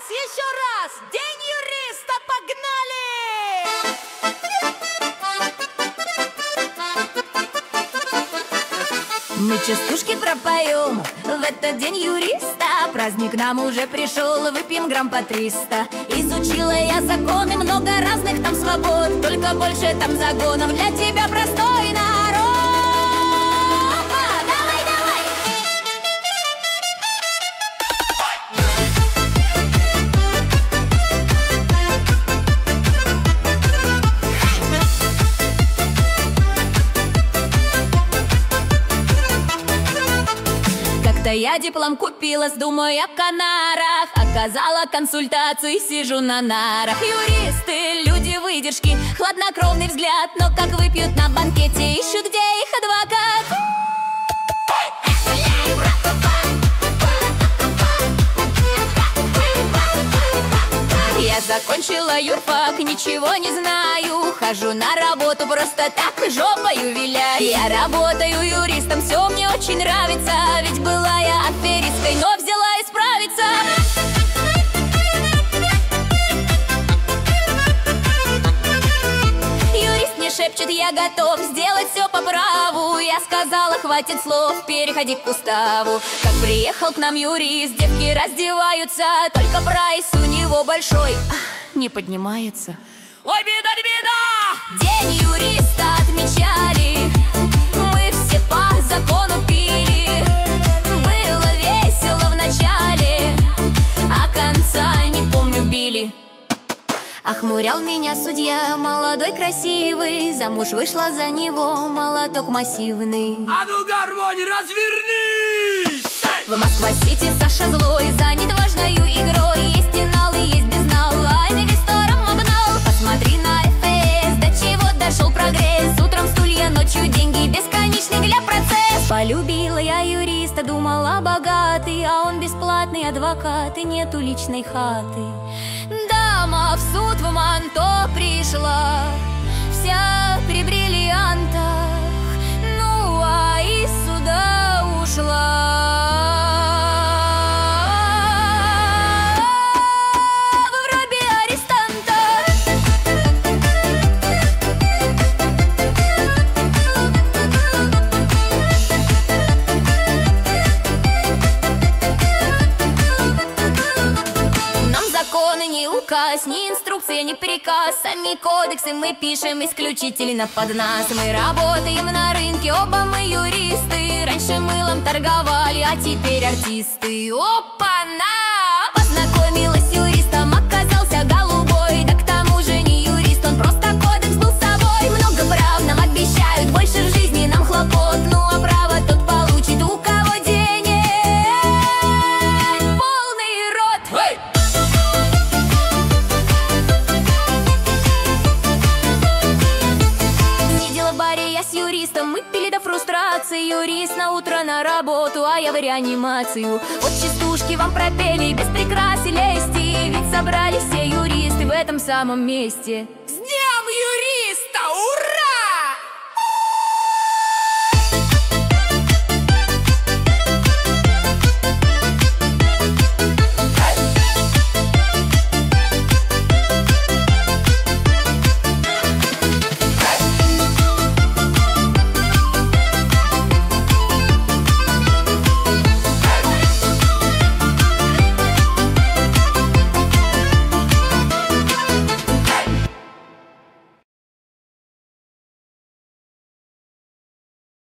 еще раз! День юриста, погнали! Мы частушки пропоем в этот день юриста. Праздник нам уже пришел, выпьем грамм по 300. Изучила я законы, много разных там свобод, только больше там загонов для тебя, простой народ. Давай, давай! Как-то я диплом купила с думой о Канарах, оказала консультацию и сижу на нарах. Юристы, люди выдержки, хладнокровный взгляд, но как выпьют на банкете, ищут, где их адвокат. Я закончила юрфак, ничего не знаю, хожу на работу просто так, жопою виляю. Я работаю юристом, все мне очень нравится, ведь была я аферисткой, но взяла исправиться. Юрист мне шепчет, я готов сделать все по праву. Я сказала, хватит слов, переходи к уставу. Как приехал к нам юрист, девки раздеваются, только прайс у него большой не поднимается. Ой, беда, беда! День юриста отмечали, мы все по закону пили. Было весело в начале, а конца не помню, били. Охмурял меня судья, молодой, красивый, замуж вышла за него, молоток массивный. А ну, гармонь, развернись! В Москва-Сити Саша злой, занят важною игрой. Есть инал и есть безнал, а инвестором обнал. Посмотри на ФС, до чего дошел прогресс. Утром стулья, ночью деньги, бесконечный гля-процесс. Полюбила я юриста, думала богатый, а он бесплатный адвокат и нету личной хаты. Дама в суд в манто пришла, вся при бриллиантах, ну а из суда ушла. Ни указ, ни инструкция, ни приказ, сами кодексы мы пишем исключительно под нас. Мы работаем на рынке, оба мы юристы. Раньше мылом торговали, а теперь артисты. Опа-на! Познакомилась с юристом, оказался голубой. Да к тому же не юрист, он просто кодекс был с собой. Много прав нам обещают, больше в жизни нам хлопот. Ну а право тот получит, у кого денег полный рот. Hey! Мы пили до фрустрации, юрист на утро на работу, а я в реанимацию. Вот частушки вам пропели, без прикрас и лести, ведь собрались все юристы в этом самом месте. С днем юриста! Ура!